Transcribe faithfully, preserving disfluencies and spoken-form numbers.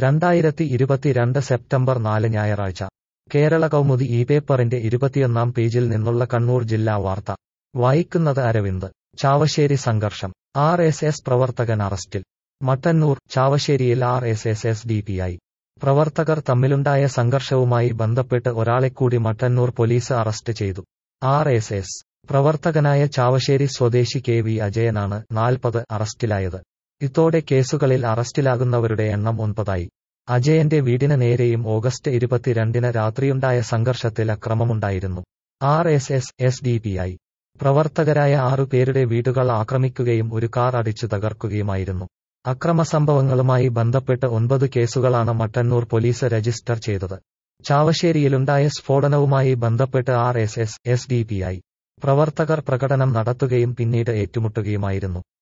രണ്ടായിരത്തി ഇരുപത്തിരണ്ട് സെപ്റ്റംബർ നാല് ഞായറാഴ്ച കേരള കൗമുദി ഈ പേപ്പറിന്റെ ഇരുപത്തിയൊന്നാം പേജിൽ നിന്നുള്ള കണ്ണൂർ ജില്ലാ വാർത്ത വായിക്കുന്നത് അരവിന്ദ്. ചാവശ്ശേരി സംഘർഷം. ആർ എസ് എസ് പ്രവർത്തകൻ അറസ്റ്റിൽ. മട്ടന്നൂർ. ചാവശ്ശേരിയിൽ R S S S D P I പ്രവർത്തകർ തമ്മിലുണ്ടായ സംഘർഷവുമായി ബന്ധപ്പെട്ട് ഒരാളെക്കൂടി മട്ടന്നൂർ പോലീസ് അറസ്റ്റ് ചെയ്തു. ആർ എസ് എസ് പ്രവർത്തകനായ ചാവശ്ശേരി സ്വദേശി കെ വി അജയനാണ് നാൽപ്പത് അറസ്റ്റിലായത്. ഇതോടെ കേസുകളിൽ അറസ്റ്റിലാകുന്നവരുടെ എണ്ണം ഒൻപതായി. അജയന്റെ വീടിന് നേരെയും ഓഗസ്റ്റ് ഇരുപത്തിരണ്ടിന് രാത്രിയുണ്ടായ സംഘർഷത്തിൽ അക്രമമുണ്ടായിരുന്നു. R S S S D P I പ്രവർത്തകരായ ആറുപേരുടെ വീടുകൾ ആക്രമിക്കുകയും ഒരു കാർ അടിച്ചു തകർക്കുകയുമായിരുന്നു. അക്രമസംഭവങ്ങളുമായി ബന്ധപ്പെട്ട് ഒൻപത് കേസുകളാണ് മട്ടന്നൂർ പോലീസ് രജിസ്റ്റർ ചെയ്തത്. ചാവശ്ശേരിയിലുണ്ടായ സ്ഫോടനവുമായി ബന്ധപ്പെട്ട് R S S S D P I പ്രവർത്തകർ പ്രകടനം നടത്തുകയും പിന്നീട് ഏറ്റുമുട്ടുകയുമായിരുന്നു.